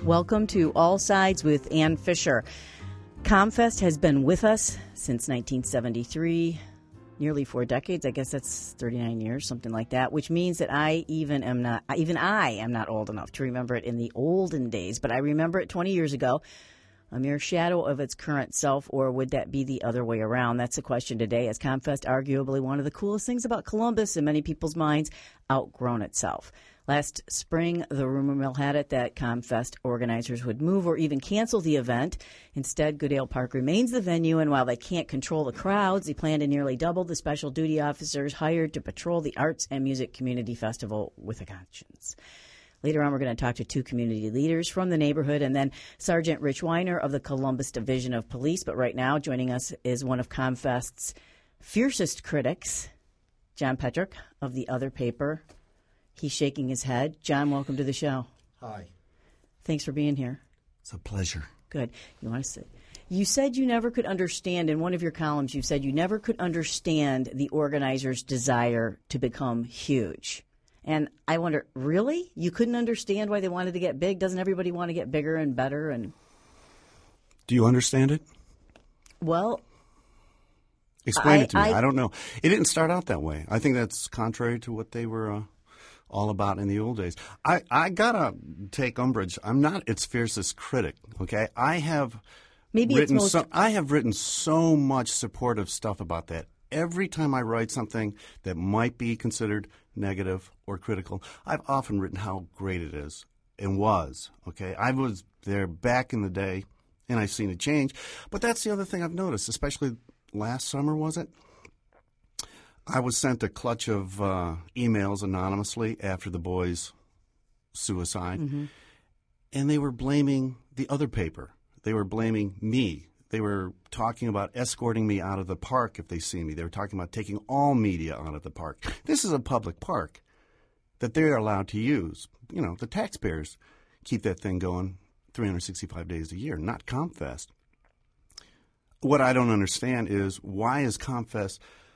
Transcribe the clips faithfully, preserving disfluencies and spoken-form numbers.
Welcome to All Sides with Ann Fisher. ComFest has been with us since nineteen seventy-three, nearly four decades. I guess that's thirty-nine years, something like that, which means that I even am not, even I am not old enough to remember it in the olden days, but I remember it twenty years ago, a mere shadow of its current self, or would that be the other way around? That's the question today, as ComFest, arguably one of the coolest things about Columbus in many people's minds, outgrown itself. Last spring, the rumor mill had it that ComFest organizers would move or even cancel the event. Instead, Goodale Park remains the venue, and while they can't control the crowds, they plan to nearly double the special duty officers hired to patrol the Arts and Music Community Festival with a conscience. Later on, we're going to talk to two community leaders from the neighborhood and then Sergeant Rich Weiner of the Columbus Division of Police. But right now, joining us is one of ComFest's fiercest critics, John Pedrick of the other paper. He's shaking his head. John, welcome to the show. Hi. Thanks for being here. It's a pleasure. Good. You want to say? You said you never could understand, in one of your columns, you said you never could understand the organizers' desire to become huge. And I wonder, really? You couldn't understand why they wanted to get big? Doesn't everybody want to get bigger and better? And do you understand it? Well, explain I, it to me. I, I don't know. It didn't start out that way. I think that's contrary to what they were uh, all about in the old days. I, I got to take umbrage. I'm not its fiercest critic, okay? I have maybe written it's most... so, I have written so much supportive stuff about that. Every time I write something that might be considered negative or critical, I've often written how great it is and was, okay? I was there back in the day, and I've seen it change. But that's the other thing I've noticed, especially last summer, was it? I was sent a clutch of uh, emails anonymously after the boys' suicide, mm-hmm. and they were blaming the other paper. They were blaming me. They were talking about escorting me out of the park if they see me. They were talking about taking all media out of the park. This is a public park that they're allowed to use. You know, the taxpayers keep that thing going three hundred sixty-five days a year, not ComFest. What I don't understand is, why is ComFest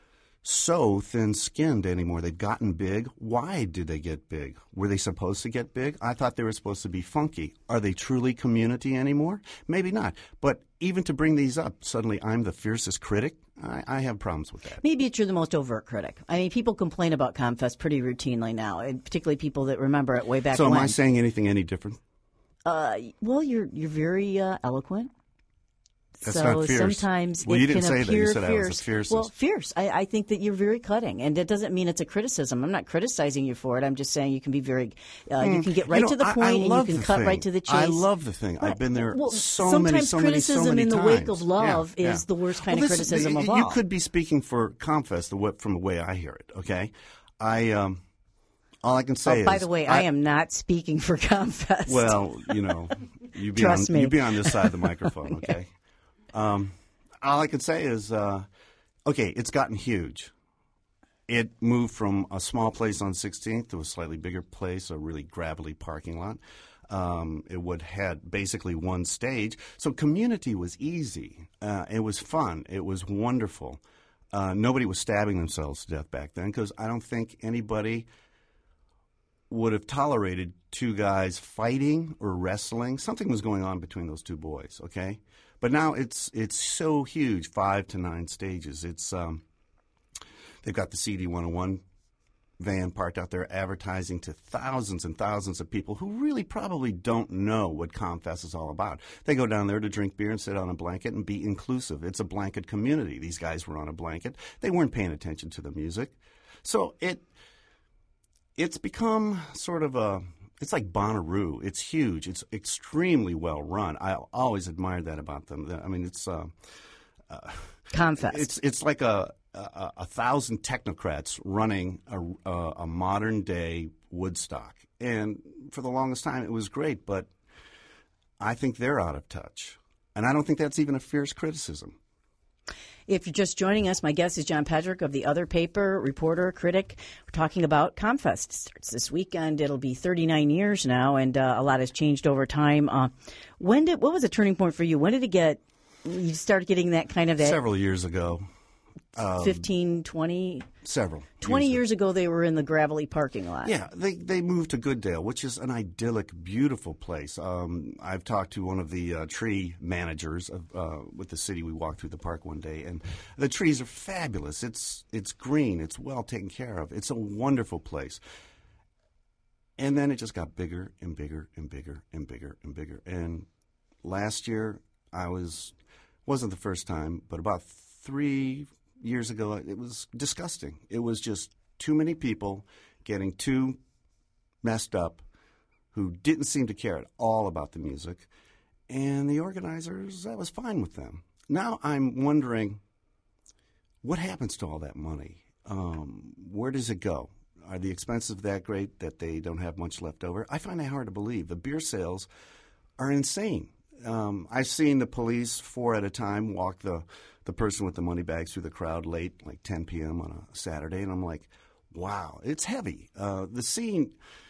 so thin-skinned anymore? They've gotten big. Why did they get big? Were they supposed to get big? I thought they were supposed to be funky. Are they truly community anymore? Maybe not. But even to bring these up, suddenly I'm the fiercest critic? I, I have problems with that. Maybe it's you're the most overt critic. I mean, people complain about ComFest pretty routinely now, and particularly people that remember it way back so when. So am I saying anything any different? Uh, well, you're you're very uh, eloquent. That's so not fierce. Sometimes well, it you didn't can say appear that. You said fierce. I was the fiercest. Well, fierce. I, I think that you're very cutting, and it doesn't mean it's a criticism. I'm not criticizing you for it. I'm just saying you can be very. Uh, mm. You can get right you know, to the point, I, I and you can cut thing. right to the chase. I love the thing. But, I've been there well, so many, so many, so criticism many in the times. wake of love yeah, is yeah. the worst kind well, of this, criticism you, of all. You could be speaking for ComFest the way, from the way I hear it. Okay, I. Um, all I can say oh, is. By the way, I, I am not speaking for ComFest. Well, you know, you be Trust on me. you be on this side of the microphone. Okay. Um, all I can say is, uh, okay, it's gotten huge. It moved from a small place on sixteenth to a slightly bigger place, a really gravelly parking lot. Um, it would had basically one stage. So community was easy. Uh, it was fun. It was wonderful. Uh, nobody was stabbing themselves to death back then, because I don't think anybody would have tolerated two guys fighting or wrestling. Something was going on between those two boys, okay? But now it's it's so huge, five to nine stages. It's um, they've got the C D one oh one van parked out there advertising to thousands and thousands of people who really probably don't know what ComFest is all about. They go down there to drink beer and sit on a blanket and be inclusive. It's a blanket community. These guys were on a blanket. They weren't paying attention to the music. So it it's become sort of a It's like Bonnaroo. It's huge. It's extremely well run. I always admired that about them. I mean, it's uh, uh, ComFest. It's it's like a a, a thousand technocrats running a, a, a modern day Woodstock. And for the longest time, it was great. But I think they're out of touch, and I don't think that's even a fierce criticism. If you're just joining us, my guest is John Pedrick of the other paper, reporter, critic. We're talking about ComFest. It starts this weekend. It'll be thirty-nine years now, and uh, a lot has changed over time. Uh, when did what was a turning point for you? When did it get? You started getting that kind of that several years ago. Um, fifteen, twenty Several. twenty years years ago, they were in the gravelly parking lot. Yeah, they they moved to Gooddale, which is an idyllic, beautiful place. Um, I've talked to one of the uh, tree managers of, uh, with the city. We walked through the park one day, and the trees are fabulous. It's it's green. It's well taken care of. It's a wonderful place. And then it just got bigger and bigger and bigger and bigger and bigger. And last year, I was wasn't the first time, but about three years ago, it was disgusting. It was just too many people getting too messed up who didn't seem to care at all about the music. And the organizers, I was fine with them. Now I'm wondering, what happens to all that money? Um, where does it go? Are the expenses that great that they don't have much left over? I find that hard to believe. The beer sales are insane. Um, I've seen the police, four at a time, walk the, the person with the money bags through the crowd late, like ten p.m. on a Saturday, and I'm like, wow, it's heavy. Uh, the scene,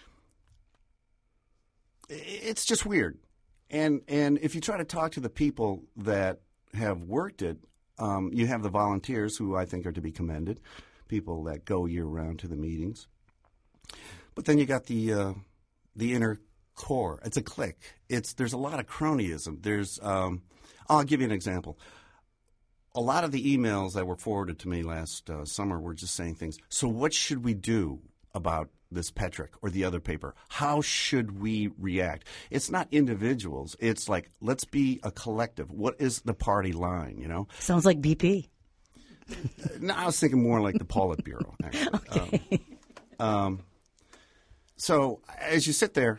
it's just weird. And and if you try to talk to the people that have worked it, um, you have the volunteers who I think are to be commended, people that go year-round to the meetings. But then you got the uh, the inner core. It's a clique. It's there's a lot of cronyism. There's um, I'll give you an example. A lot of the emails that were forwarded to me last uh, summer were just saying things. So what should we do about this Petrick or the other paper? How should we react? It's not individuals. It's like, let's be a collective. What is the party line, you know? Sounds like B P. No, I was thinking more like the Politburo, actually. Okay. Um, um, so as you sit there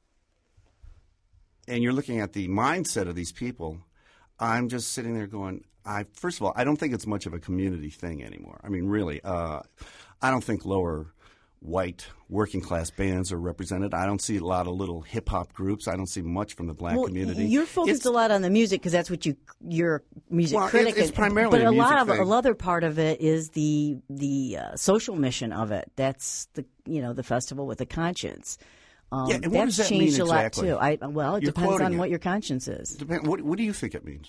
and you're looking at the mindset of these people, I'm just sitting there going, I first of all, I don't think it's much of a community thing anymore. I mean, really, uh, I don't think lower white working class bands are represented. I don't see a lot of little hip hop groups. I don't see much from the black well, community. You're focused it's, a lot on the music because that's what you you're a music well, critic. It's, it's primarily but a, a music lot of thing. a other part of it is the the uh, social mission of it. That's the you know the festival with a conscience. Um, yeah, and what that's does that changed mean a lot exactly? too. I well, it You're depends on it. what your conscience is. Depend, what, what do you think it means?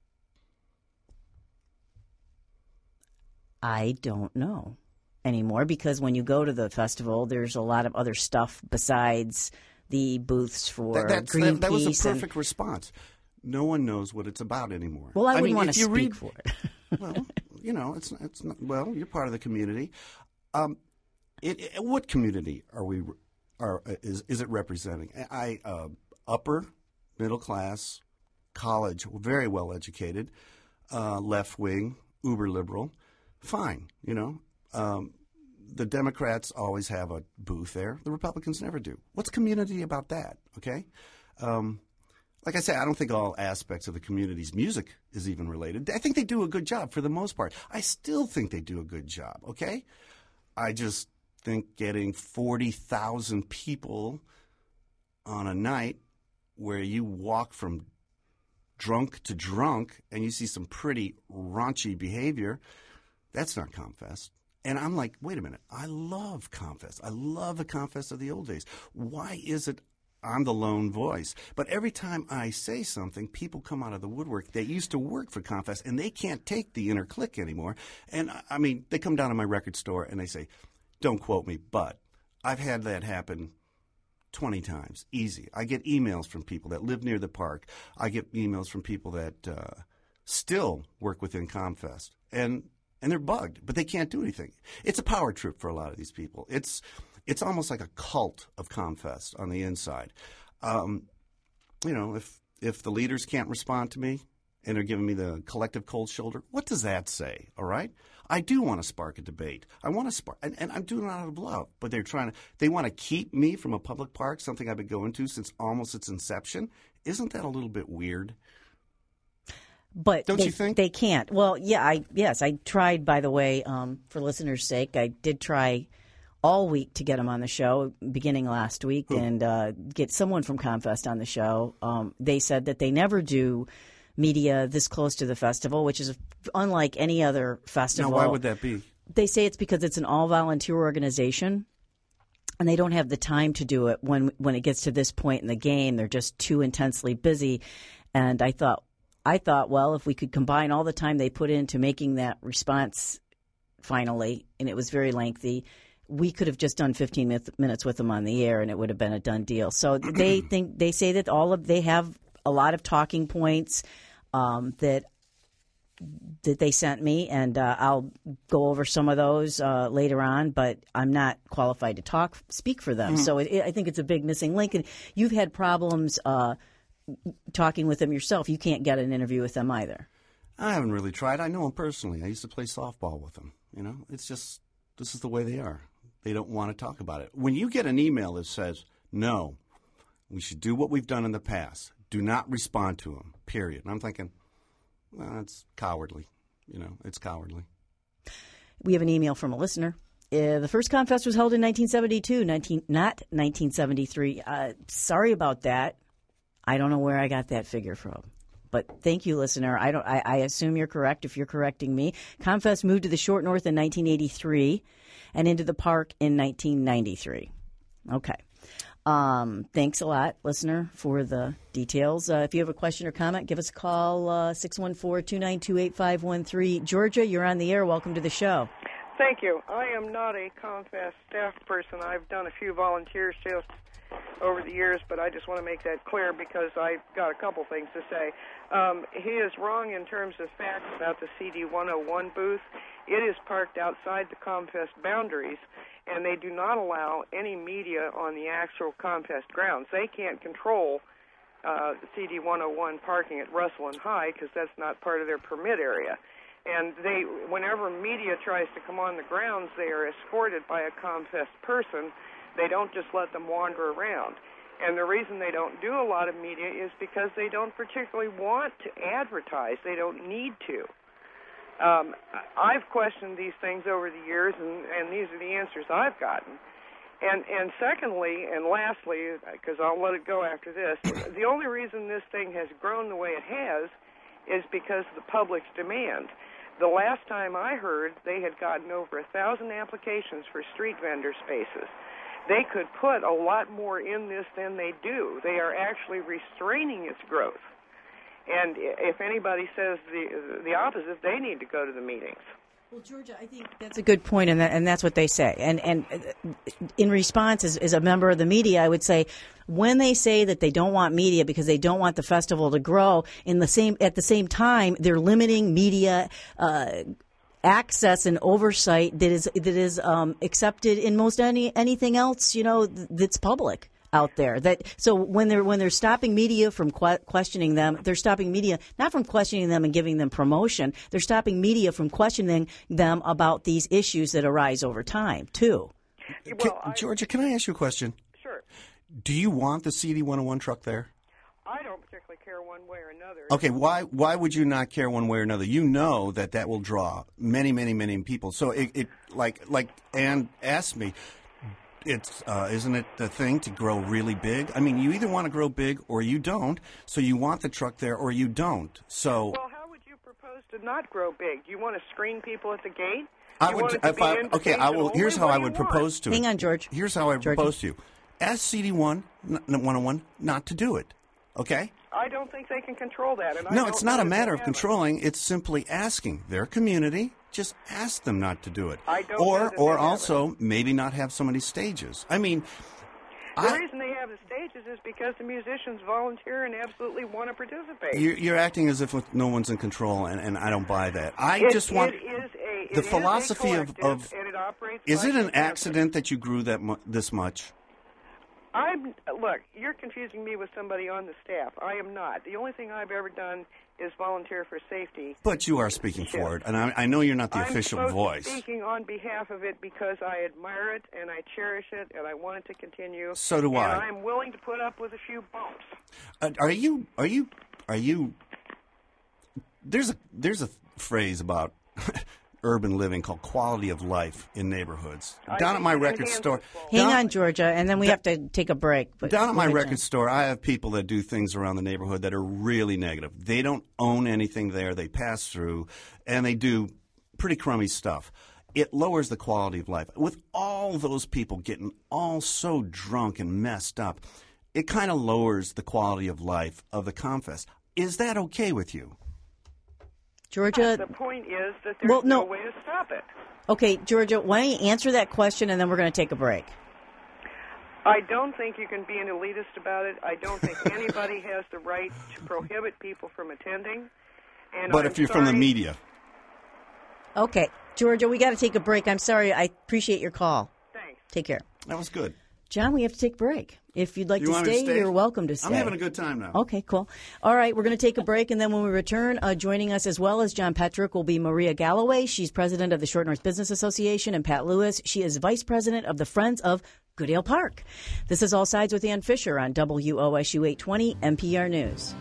I don't know anymore because when you go to the festival, there's a lot of other stuff besides the booths for that, Greenpeace. That, that was a perfect and, response. No one knows what it's about anymore. Well, I, I wouldn't mean, want if to you speak read, for it. Well, you know, it's it's not, well, you're part of the community. Um, it, it, what community are we? Are is is it representing? I uh, upper middle class, college, very well educated, uh, left wing, uber liberal. Fine, you know. Um, the Democrats always have a booth there. The Republicans never do. What's community about that, okay? Um, like I say, I don't think all aspects of the community's music is even related. I think they do a good job for the most part. I still think they do a good job, okay? I just think getting forty thousand people on a night where you walk from drunk to drunk and you see some pretty raunchy behavior – that's not Comfest. And I'm like, wait a minute. I love Comfest. I love the Comfest of the old days. Why is it I'm the lone voice? But every time I say something, people come out of the woodwork. They used to work for Comfest, and they can't take the inner clique anymore. And, I mean, they come down to my record store, and they say, don't quote me, but I've had that happen twenty times. Easy. I get emails from people that live near the park. I get emails from people that uh, still work within Comfest. And And they're bugged, but they can't do anything. It's a power trip for a lot of these people. It's it's almost like a cult of Comfest on the inside. Um, you know, if if the leaders can't respond to me and they're giving me the collective cold shoulder, what does that say? All right, I do want to spark a debate. I want to spark, and, and I'm doing it out of love. But they're trying to they want to keep me from a public park, something I've been going to since almost its inception. Isn't that a little bit weird? But don't they, you think they can't? Well, yeah, I yes, I tried. By the way, um, for listeners' sake, I did try all week to get them on the show, beginning last week, Who? and uh, get someone from Comfest on the show. Um, they said that they never do media this close to the festival, which is unlike any other festival. Now, why would that be? They say it's because it's an all-volunteer organization, and they don't have the time to do it when when it gets to this point in the game. They're just too intensely busy. And I thought. I thought, well, if we could combine all the time they put into making that response finally, and it was very lengthy. We could have just done fifteen minutes with them on the air, and it would have been a done deal. So they think they say that all of they have a lot of talking points um, that that they sent me, and uh, I'll go over some of those uh, later on. But I'm not qualified to talk speak for them, mm-hmm. so it, it, I think it's a big missing link. And you've had problems uh, talking with them yourself. You can't get an interview with them either. I haven't really tried. I know them personally. I used to play softball with them. You know, it's just this is the way they are. They don't want to talk about it. When you get an email that says, no, we should do what we've done in the past, do not respond to them, period. And I'm thinking, well, that's cowardly. You know, it's cowardly. We have an email from a listener. Uh, the first ComFest was held in nineteen seventy-two, nineteen, not nineteen seventy-three. Uh, sorry about that. I don't know where I got that figure from. But thank you, listener. I don't. I, I assume you're correct if you're correcting me. ComFest moved to the Short North in nineteen eighty-three and into the park in nineteen ninety-three. Okay. Um, thanks a lot, listener, for the details. Uh, if you have a question or comment, give us a call, uh, six one four, two nine two, eight five one three. Georgia, you're on the air. Welcome to the show. Thank you. I am not a ComFest staff person. I've done a few volunteer shifts over the years, but I just want to make that clear because I've got a couple things to say. Um, he is wrong in terms of facts about the C D one oh one booth. It is parked outside the ComFest boundaries, and they do not allow any media on the actual ComFest grounds. They can't control uh, the C D one oh one parking at Russell and High because that's not part of their permit area. And they, whenever media tries to come on the grounds, they are escorted by a ComFest person. They don't just let them wander around. And the reason they don't do a lot of media is because they don't particularly want to advertise. They don't need to. Um, I've questioned these things over the years, and, and these are the answers I've gotten. And, and secondly, and lastly, because I'll let it go after this, the only reason this thing has grown the way it has is because of the public's demand. The last time I heard, they had gotten over a thousand applications for street vendor spaces. They could put a lot more in this than they do. They are actually restraining its growth. And if anybody says the the opposite, they need to go to the meetings. Well, Georgia, I think that's a good point, and that, and that's what they say. And and in response, as, as a member of the media, I would say when they say that they don't want media because they don't want the festival to grow, in the same at the same time, they're limiting media uh, access and oversight that is that is um, accepted in most any anything else, you know, that's public out there. That so when they're when they're stopping media from que- questioning them, they're stopping media not from questioning them and giving them promotion. They're stopping media from questioning them about these issues that arise over time too. Well, can, I, Georgia, can I ask you a question? Sure. Do you want the C D one oh one truck there? I don't particularly care one way or another. Okay, why why would you not care one way or another? You know that that will draw many, many, many people. So it, it like like Ann asked me. It's uh, isn't it the thing to grow really big? I mean, you either want to grow big or you don't. So you want the truck there or you don't. So well, how would you propose to not grow big? Do you want to screen people at the gate? I would. If I, okay, I will. Here's how I would propose to. Hang on, George. Here's how I would propose to you. Ask C D one one oh one not to do it. Okay. I don't think they can control that. And I no, it's not a matter of it. controlling. It's simply asking their community. Just ask them not to do it. I don't or know or also maybe not have so many stages. I mean, the I, reason they have the stages is because the musicians volunteer and absolutely want to participate. You're, you're acting as if no one's in control, and, and I don't buy that. I it, just want it is a, the it philosophy is a of, of and it operates is like it an a accident that you grew that mu- this much? I'm look. You're confusing me with somebody on the staff. I am not. The only thing I've ever done is volunteer for safety. But you are speaking for it, and I, I know you're not the I'm official voice. I'm speaking on behalf of it because I admire it and I cherish it and I want it to continue. So do and I. I'm willing to put up with a few bumps. Uh, are you? Are you? Are you? There's a there's a phrase about urban living called quality of life in neighborhoods. I Down at my record store. Hang down, on, Georgia, and then we have to take a break. But down at my ahead, record John. store, I have people that do things around the neighborhood that are really negative. They don't own anything there. They pass through, and they do pretty crummy stuff. It lowers the quality of life. With all those people getting all so drunk and messed up, it kind of lowers the quality of life of the ComFest. Is that okay with you? Georgia. The point is that there's well, no. no way to stop it. Okay, Georgia, why don't you answer that question, and then we're going to take a break. I don't think you can be an elitist about it. I don't think anybody has the right to prohibit people from attending. And but I'm if you're sorry, from the media. Okay, Georgia, we got to take a break. I'm sorry. I appreciate your call. Thanks. Take care. That was good. John, we have to take a break. If you'd like You to want me stay, to stay? you're welcome to stay. I'm having a good time now. Okay, cool. All right, we're going to take a break, and then when we return, uh, joining us as well as John Petrick will be Maria Galloway. She's president of the Short North Business Association, and Pat Lewis. She is vice president of the Friends of Goodale Park. This is All Sides with Ann Fisher on W O S U eight twenty N P R News.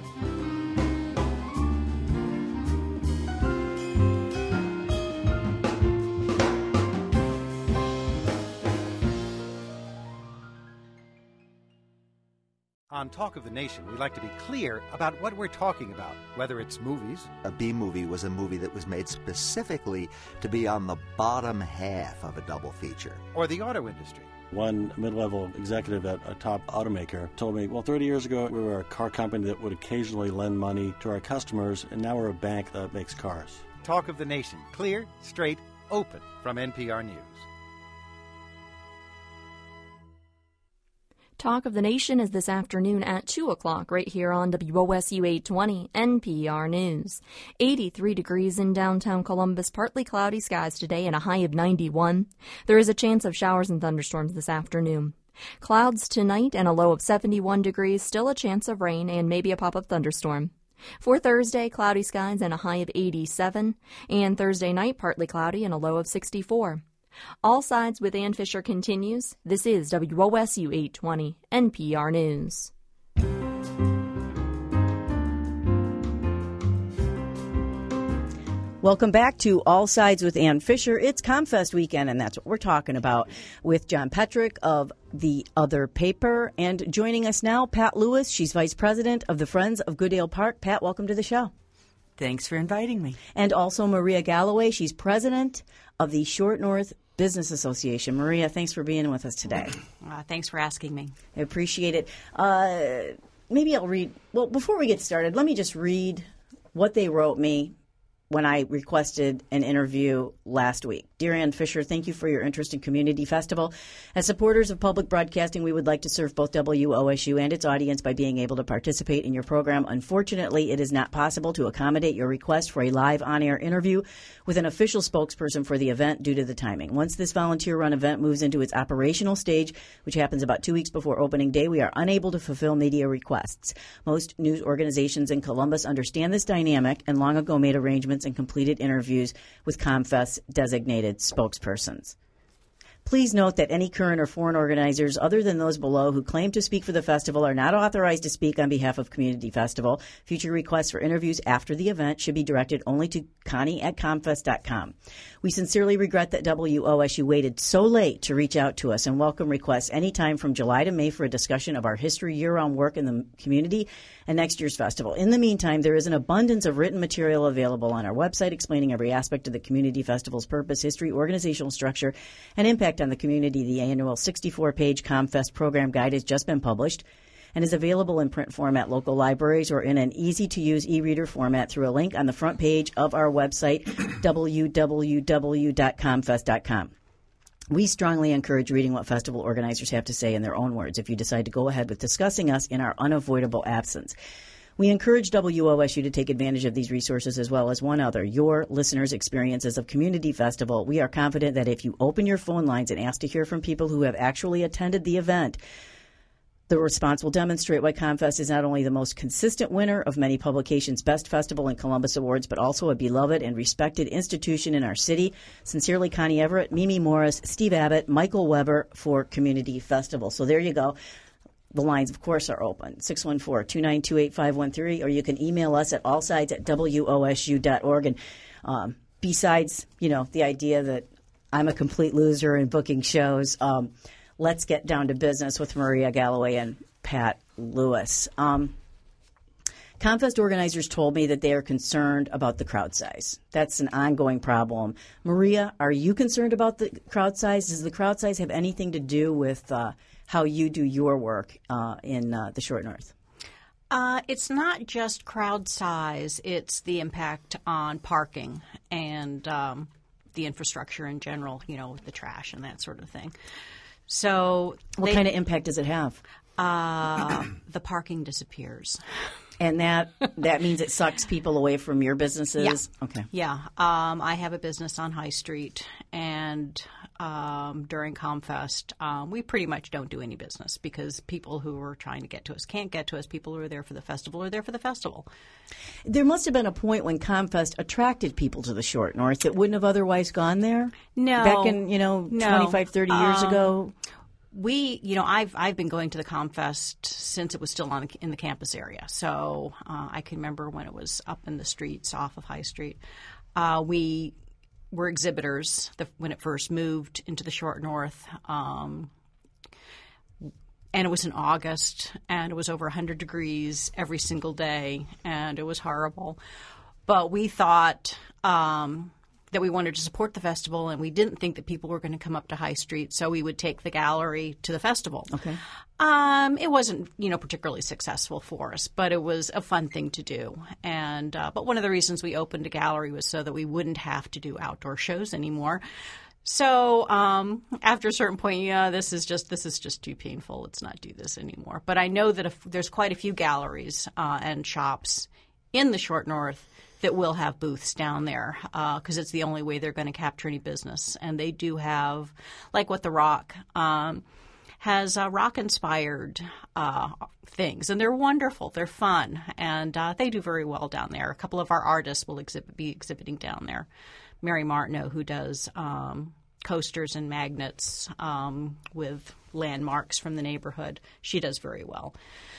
On Talk of the Nation, we like to be clear about what we're talking about, whether it's movies. A B movie was a movie that was made specifically to be on the bottom half of a double feature. Or the auto industry. One mid-level executive at a top automaker told me, well, thirty years ago, we were a car company that would occasionally lend money to our customers, and now we're a bank that makes cars. Talk of the Nation, clear, straight, open, from N P R News. Talk of the Nation is this afternoon at two o'clock right here on W O S U eight twenty N P R News. eighty-three degrees in downtown Columbus, partly cloudy skies today and a high of ninety-one. There is a chance of showers and thunderstorms this afternoon. Clouds tonight and a low of seventy-one degrees, still a chance of rain and maybe a pop-up thunderstorm. For Thursday, cloudy skies and a high of eighty-seven, and Thursday night partly cloudy and a low of sixty-four. All Sides with Ann Fisher continues. This is W O S U eight twenty N P R News. Welcome back to All Sides with Ann Fisher. It's ComFest weekend, and that's what we're talking about with John Petrick of The Other Paper. And joining us now, Pat Lewis. She's vice president of the Friends of Goodale Park. Pat, welcome to the show. Thanks for inviting me. And also Maria Galloway. She's president of the Short North Business Association. Maria, thanks for being with us today. Uh, thanks for asking me. I appreciate it. Uh, maybe I'll read, well, before we get started, let me just read what they wrote me when I requested an interview last week. Dear Ann Fisher, thank you for your interest in Community Festival. As supporters of public broadcasting, we would like to serve both W O S U and its audience by being able to participate in your program. Unfortunately, it is not possible to accommodate your request for a live on-air interview with an official spokesperson for the event due to the timing. Once this volunteer-run event moves into its operational stage, which happens about two weeks before opening day, we are unable to fulfill media requests. Most news organizations in Columbus understand this dynamic and long ago made arrangements and completed interviews with ComFest designated spokespersons. Please note that any current or foreign organizers other than those below who claim to speak for the festival are not authorized to speak on behalf of Community Festival. Future requests for interviews after the event should be directed only to Connie at comfest dot com. We sincerely regret that W O S U waited so late to reach out to us and welcome requests anytime from July to May for a discussion of our history, year-round work in the community, and next year's festival. In the meantime, there is an abundance of written material available on our website explaining every aspect of the Community Festival's purpose, history, organizational structure, and impact on the community. The annual sixty-four page ComFest program guide has just been published and is available in print form at local libraries or in an easy-to-use e-reader format through a link on the front page of our website, w w w dot comfest dot com. We strongly encourage reading what festival organizers have to say in their own words if you decide to go ahead with discussing us in our unavoidable absence. We encourage W O S U to take advantage of these resources as well as one other, your listeners' experiences of Community Festival. We are confident that if you open your phone lines and ask to hear from people who have actually attended the event, the response will demonstrate why ComFest is not only the most consistent winner of many publications' Best Festival and Columbus Awards, but also a beloved and respected institution in our city. Sincerely, Connie Everett, Mimi Morris, Steve Abbott, Michael Weber for Community Festival. So there you go. The lines, of course, are open, six one four, two nine two, eight five one three, or you can email us at allsides at w o s u dot org. And um, besides, you know, the idea that I'm a complete loser in booking shows, um, let's get down to business with Maria Galloway and Pat Lewis. Um, ComFest organizers told me that they are concerned about the crowd size. That's an ongoing problem. Maria, are you concerned about the crowd size? Does the crowd size have anything to do with uh, how you do your work uh, in uh, the Short North? Uh, it's not just crowd size. It's the impact on parking. And um, the infrastructure in general, you know, the trash and that sort of thing. So what they, kind of impact does it have? Uh, the parking disappears. And that that means it sucks people away from your businesses? Yeah. Okay. Yeah. Um, I have a business on High Street, and um, during ComFest, um, we pretty much don't do any business because people who are trying to get to us can't get to us. People who are there for the festival are there for the festival. There must have been a point when ComFest attracted people to the Short North that wouldn't have otherwise gone there? No. Back in, you know, no. twenty-five, thirty years um, ago? We, you know, I've I've been going to the ComFest since it was still on in the campus area. So uh, I can remember when it was up in the streets off of High Street. Uh, we were exhibitors the, when it first moved into the Short North, um, and it was in August, and it was over one hundred degrees every single day, and it was horrible. But we thought Um, that we wanted to support the festival, and we didn't think that people were going to come up to High Street, so we would take the gallery to the festival. Okay. Um, it wasn't, you know, particularly successful for us, but it was a fun thing to do. And uh, but one of the reasons we opened a gallery was so that we wouldn't have to do outdoor shows anymore. So um, after a certain point, yeah, this is just this is just too painful. Let's not do this anymore. But I know that if, there's quite a few galleries uh, and shops in the Short North that will have booths down there because uh, it's the only way they're going to capture any business. And they do have, like what The Rock um, has uh, rock-inspired uh, things. And they're wonderful. They're fun. And uh, they do very well down there. A couple of our artists will exhibit, be exhibiting down there. Mary Martineau, who does um, coasters and magnets um, with landmarks from the neighborhood, she does very well.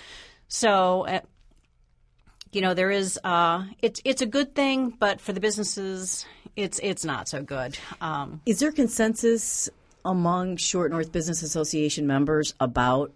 So uh, You know, there is uh, – it's it's a good thing, but for the businesses, it's it's not so good. Um, is there consensus among Short North Business Association members about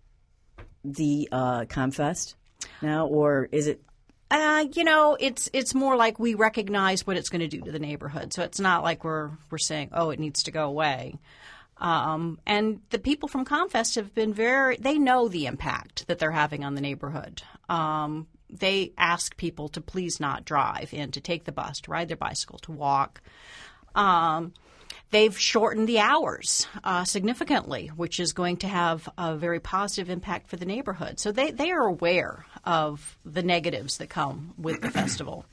the uh, ComFest now, or is it – uh, you know, it's it's more like we recognize what it's going to do to the neighborhood. So it's not like we're we're saying, oh, it needs to go away. Um, and the people from ComFest have been very – they know the impact that they're having on the neighborhood. Um They ask people to please not drive and to take the bus, to ride their bicycle, to walk. Um, they've shortened the hours uh, significantly, which is going to have a very positive impact for the neighborhood. So they, they are aware of the negatives that come with the festival.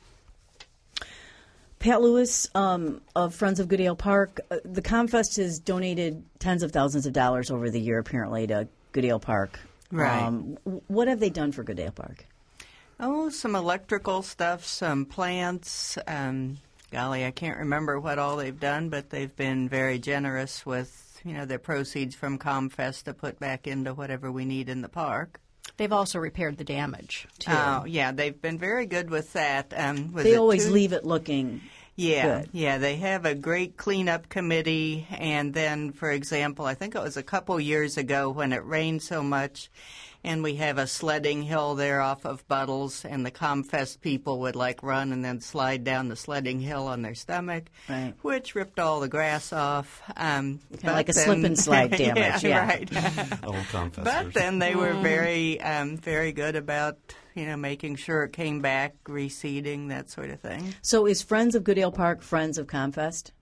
Pat Lewis um, of Friends of Goodale Park, uh, the ComFest has donated tens of thousands of dollars over the year, apparently, to Goodale Park. Right. Um, what have they done for Goodale Park? Oh, some electrical stuff, some plants. Um, golly, I can't remember what all they've done, but they've been very generous with, you know, their proceeds from ComFest to put back into whatever we need in the park. They've also repaired the damage, too. Oh, yeah, they've been very good with that. Um, was they it always two? leave it looking Yeah, good. yeah, they have a great cleanup committee. And then, for example, I think it was a couple years ago when it rained so much, and we have a sledding hill there off of Buttles, and the ComFest people would, like, run and then slide down the sledding hill on their stomach, right. which ripped all the grass off. Um, kind of like a slip and slide damage. yeah, yeah. right. Old ComFesters. But then they were very, um, very good about, you know, making sure it came back, reseeding, that sort of thing. So is Friends of Goodale Park friends of ComFest?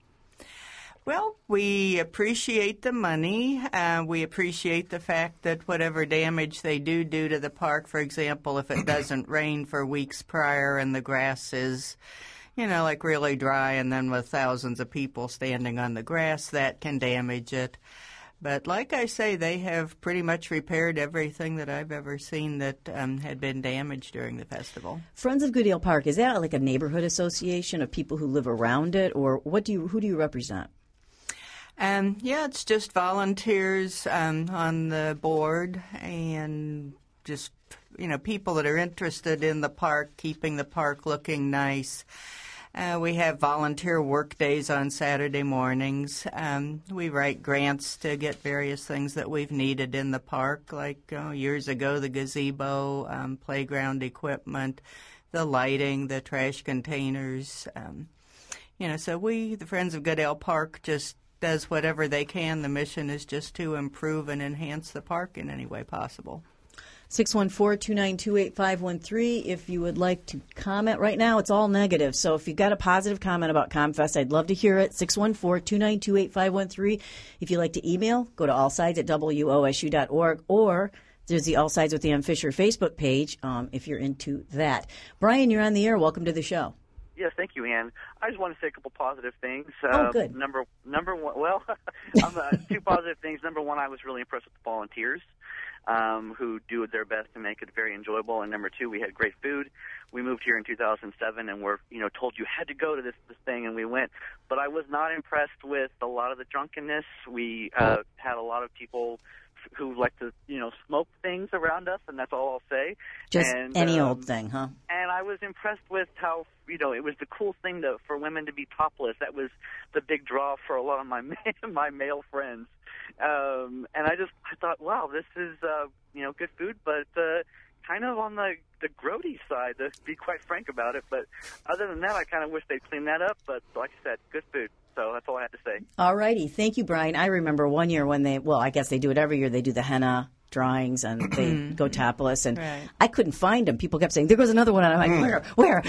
Well, we appreciate the money. Uh, we appreciate the fact that whatever damage they do do to the park, for example, if it doesn't rain for weeks prior and the grass is, you know, like really dry, and then with thousands of people standing on the grass, that can damage it. But like I say, they have pretty much repaired everything that I've ever seen that um, had been damaged during the festival. Friends of Goodale Park, is that like a neighborhood association of people who live around it, or what do you who do you represent? Um, yeah, it's just volunteers um, on the board and just, you know, people that are interested in the park, keeping the park looking nice. Uh, we have volunteer work days on Saturday mornings. Um, we write grants to get various things that we've needed in the park, like oh, years ago the gazebo, um, playground equipment, the lighting, the trash containers. Um, you know, so we, the Friends of Goodale Park, just does whatever they can. The mission is just to improve and enhance the park in any way possible. six one four, two nine two, eight five one three if you would like to comment. Right now, it's all negative. So if you've got a positive comment about ComFest, I'd love to hear it. six one four, two nine two, eight five one three. If you'd like to email, go to allsides at W O S U dot org, or there's the All Sides with Ann Fisher Facebook page um, if you're into that. Brian, you're on the air. Welcome to the show. Yes, thank you, Ann. I just want to say a couple positive things. Oh, uh, good. Number number one, well, um, uh, two positive things. Number one, I was really impressed with the volunteers um, who do their best to make it very enjoyable. And number two, we had great food. We moved here in two thousand seven, and we're you know told you had to go to this this thing, and we went. But I was not impressed with a lot of the drunkenness. We uh, had a lot of people who like to, you know, smoke things around us, and that's all I'll say. Just and, any um, old thing, huh? And I was impressed with how, you know, it was the cool thing to, for women to be topless. That was the big draw for a lot of my my male friends. Um, and I just, I thought, wow, this is, uh, you know, good food, but uh, kind of on the, the grody side, to be quite frank about it. But other than that, I kind of wish they'd clean that up. But like I said, good food. So that's all I had to say. All righty. Thank you, Brian. I remember one year when they, well, I guess they do it every year. They do the henna drawings and they go topless. And Right. I couldn't find them. People kept saying, there goes another one. And I'm like, where? Where?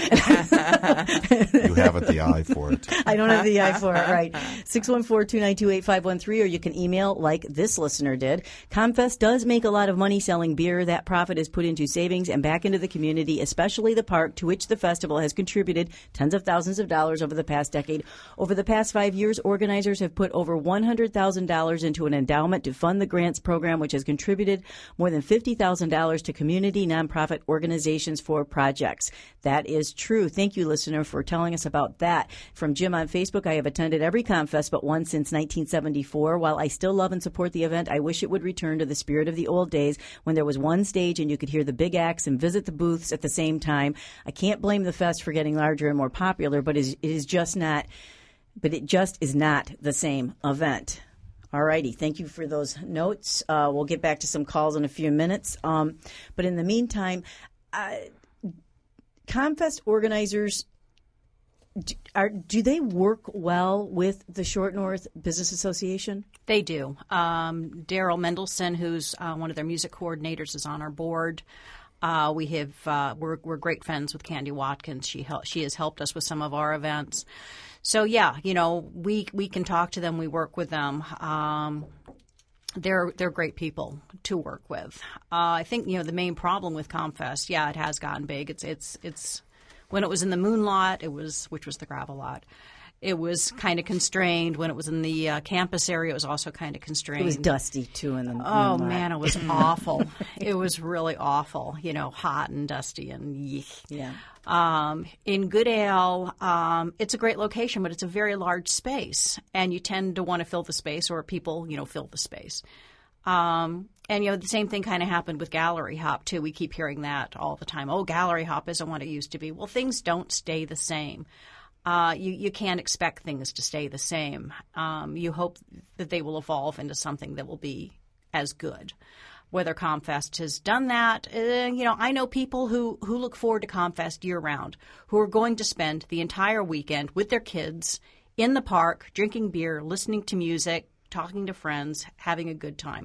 You haven't the eye for it. I don't have the eye for it, right. six one four, two nine two, eight five one three, or you can email like this listener did. ComFest does make a lot of money selling beer. That profit is put into savings and back into the community, especially the park, to which the festival has contributed tens of thousands of dollars over the past decade. Over the past five years, organizers have put over one hundred thousand dollars into an endowment to fund the grants program, which has contributed more than fifty thousand dollars to community nonprofit organizations for projects. That is true. Thank you, listener, for telling us about that. From Jim on Facebook, I have attended every ComFest but one since nineteen seventy-four. While I still love and support the event, I wish it would return to the spirit of the old days when there was one stage and you could hear the big acts and visit the booths at the same time. I can't blame the fest for getting larger and more popular, but it is just not, but it just is not the same event. All righty. Thank you for those notes. Uh, we'll get back to some calls in a few minutes. Um, but in the meantime, uh, ComFest organizers, do, are, do they work well with the Short North Business Association? They do. Um, Daryl Mendelson, who's uh, one of their music coordinators, is on our board. Uh, we have uh, we're we're great friends with Candy Watkins. She hel- she has helped us with some of our events. So yeah, you know, we we can talk to them. We work with them. Um, they're they're great people to work with. Uh, I think you know the main problem with ComFest. Yeah, it has gotten big. It's it's it's when it was in the Moon Lot, it was which was the gravel lot. It was kind of constrained. When it was in the uh, campus area, it was also kind of constrained. It was dusty, too, in the Oh, moonlight. man, it was awful. It was really awful, you know, hot and dusty and yeesh. Yeah. Um, in Goodale, um, it's a great location, but it's a very large space, and you tend to want to fill the space, or people, you know, fill the space. Um, and, you know, the same thing kind of happened with Gallery Hop, too. We keep hearing that all the time. Oh, Gallery Hop isn't what it used to be. Well, things don't stay the same. Uh, you, you can't expect things to stay the same. Um, you hope that they will evolve into something that will be as good. Whether ComFest has done that, uh, you know, I know people who, who look forward to ComFest year-round, who are going to spend the entire weekend with their kids in the park, drinking beer, listening to music, talking to friends, having a good time.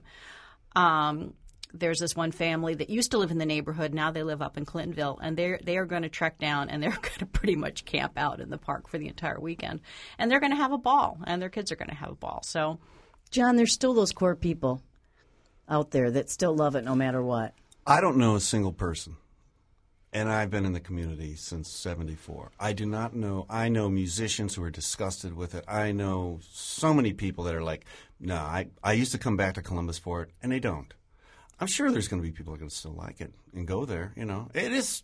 Um, there's this one family that used to live in the neighborhood. Now they live up in Clintonville, and they're they are going to trek down, and they're going to pretty much camp out in the park for the entire weekend. And they're going to have a ball, and their kids are going to have a ball. So, John, there's still those core people out there that still love it no matter what. I don't know a single person, and I've been in the community since seventy-four. I do not know. I know musicians who are disgusted with it. I know so many people that are like, no, I, I used to come back to Columbus for it, and they don't. I'm sure there's going to be people that are going to still like it and go there. You know, it is.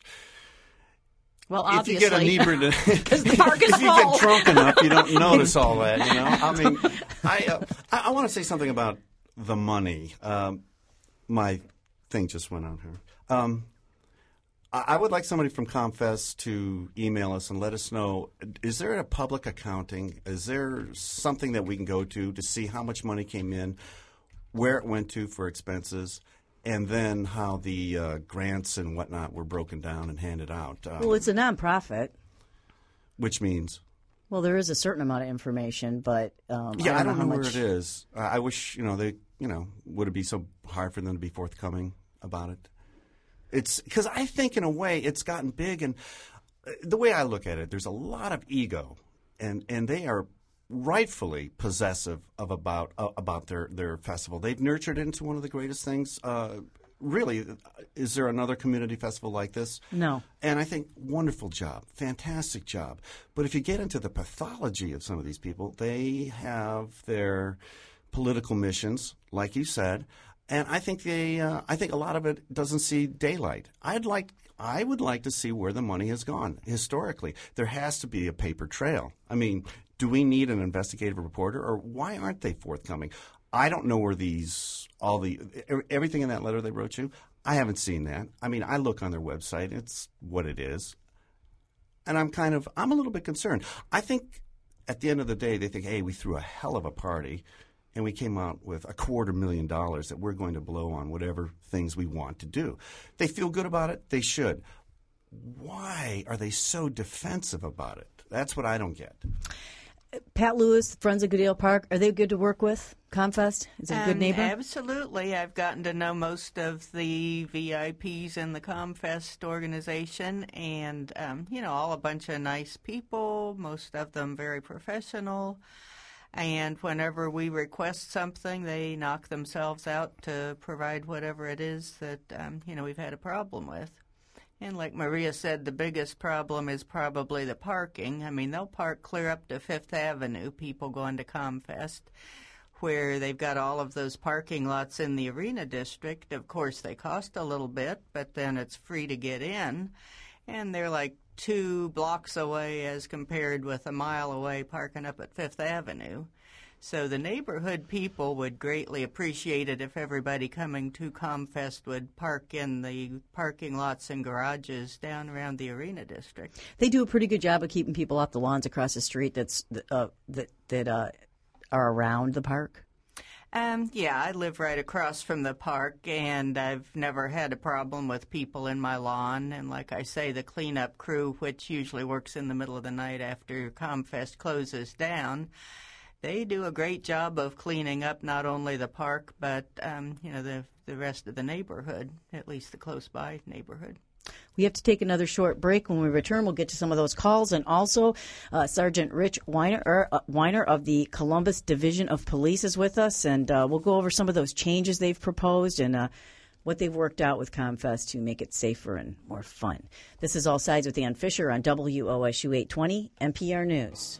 Well, if obviously, you get inebriated, because the park is if you full. get drunk enough, you don't notice all that. You know, I mean, I uh, I, I want to say something about the money. Um, my thing just went on here. Um, I, I would like somebody from ComFest to email us and let us know: is there a public accounting? Is there something that we can go to to see how much money came in, where it went to for expenses? And then how the uh, grants and whatnot were broken down and handed out. Um, Well, it's a nonprofit. Which means? Well, there is a certain amount of information, but um, yeah, I don't, I don't know, know how where much... it is. Uh, I wish you know they you know would it be so hard for them to be forthcoming about it? It's because I think in a way it's gotten big, and the way I look at it, there's a lot of ego, and, and they are rightfully possessive of about uh, about their, their festival. They've nurtured it into one of the greatest things. Uh, really, is there another community festival like this? No. And I think wonderful job, fantastic job. But if you get into the pathology of some of these people, they have their political missions, like you said, and I think they, uh, I think a lot of it doesn't see daylight. I'd like. I would like to see where the money has gone historically. There has to be a paper trail. I mean, do we need an investigative reporter, or why aren't they forthcoming? I don't know where these all the everything in that letter they wrote you. I haven't seen that. I mean, I look on their website. It's what it is, and I'm kind of I'm a little bit concerned. I think at the end of the day, they think, hey, we threw a hell of a party, and we came out with a quarter million dollars that we're going to blow on whatever things we want to do. They feel good about it. They should. Why are they so defensive about it? That's what I don't get. Pat Lewis, Friends of Goodale Park, are they good to work with? Comfest? Is it a good Um, neighbor? Absolutely. I've gotten to know most of the V I Ps in the Comfest organization, and, um, you know, all a bunch of nice people, most of them very professional. And whenever we request something, they knock themselves out to provide whatever it is that, um, you know, we've had a problem with. And like Maria said, the biggest problem is probably the parking. I mean, they'll park clear up to Fifth Avenue, people going to Comfest, where they've got all of those parking lots in the Arena District. Of course, they cost a little bit, but then it's free to get in. And they're like two blocks away as compared with a mile away parking up at Fifth Avenue. So the neighborhood people would greatly appreciate it if everybody coming to Comfest would park in the parking lots and garages down around the Arena District. They do a pretty good job of keeping people off the lawns across the street that's uh, that that uh, are around the park. Um, yeah, I live right across from the park, and I've never had a problem with people in my lawn. And like I say, the cleanup crew, which usually works in the middle of the night after Comfest closes down, they do a great job of cleaning up not only the park, but, um, you know, the, the rest of the neighborhood, at least the close-by neighborhood. We have to take another short break. When we return, we'll get to some of those calls. And also, uh, Sergeant Rich Weiner, er, uh, Weiner of the Columbus Division of Police is with us, and uh, we'll go over some of those changes they've proposed and uh, what they've worked out with Comfest to make it safer and more fun. This is All Sides with Ann Fisher on W O S U eight twenty N P R News.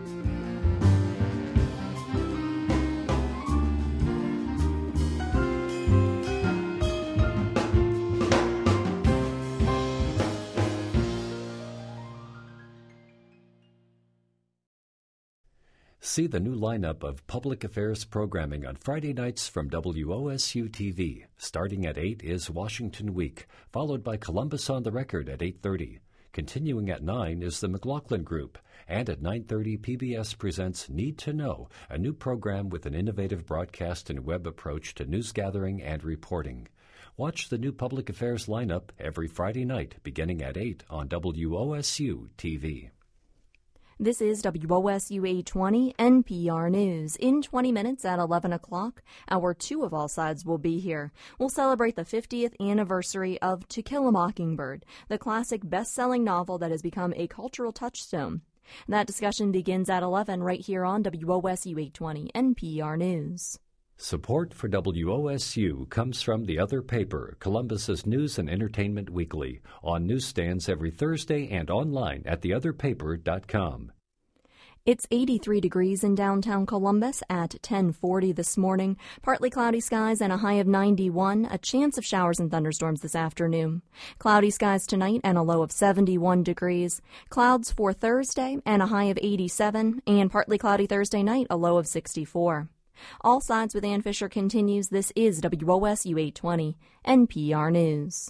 See the new lineup of public affairs programming on Friday nights from W O S U T V. Starting at eight is Washington Week, followed by Columbus on the Record at eight thirty. Continuing at nine is the McLaughlin Group, and at nine thirty P B S presents Need to Know, a new program with an innovative broadcast and web approach to news gathering and reporting. Watch the new public affairs lineup every Friday night beginning at eight on W O S U T V. This is W O S U eight twenty N P R News. In twenty minutes at eleven o'clock, hour two of All Sides will be here. We'll celebrate the fiftieth anniversary of To Kill a Mockingbird, the classic best-selling novel that has become a cultural touchstone. That discussion begins at eleven right here on W O S U eight twenty N P R News. Support for W O S U comes from The Other Paper, Columbus's news and entertainment weekly, on newsstands every Thursday and online at the other paper dot com. It's eighty-three degrees in downtown Columbus at ten forty this morning. Partly cloudy skies and a high of ninety-one. A chance of showers and thunderstorms this afternoon. Cloudy skies tonight and a low of seventy-one degrees. Clouds for Thursday and a high of eighty-seven. And partly cloudy Thursday night, a low of sixty-four. All Sides with Ann Fisher continues. This is W O S U eight twenty N P R News.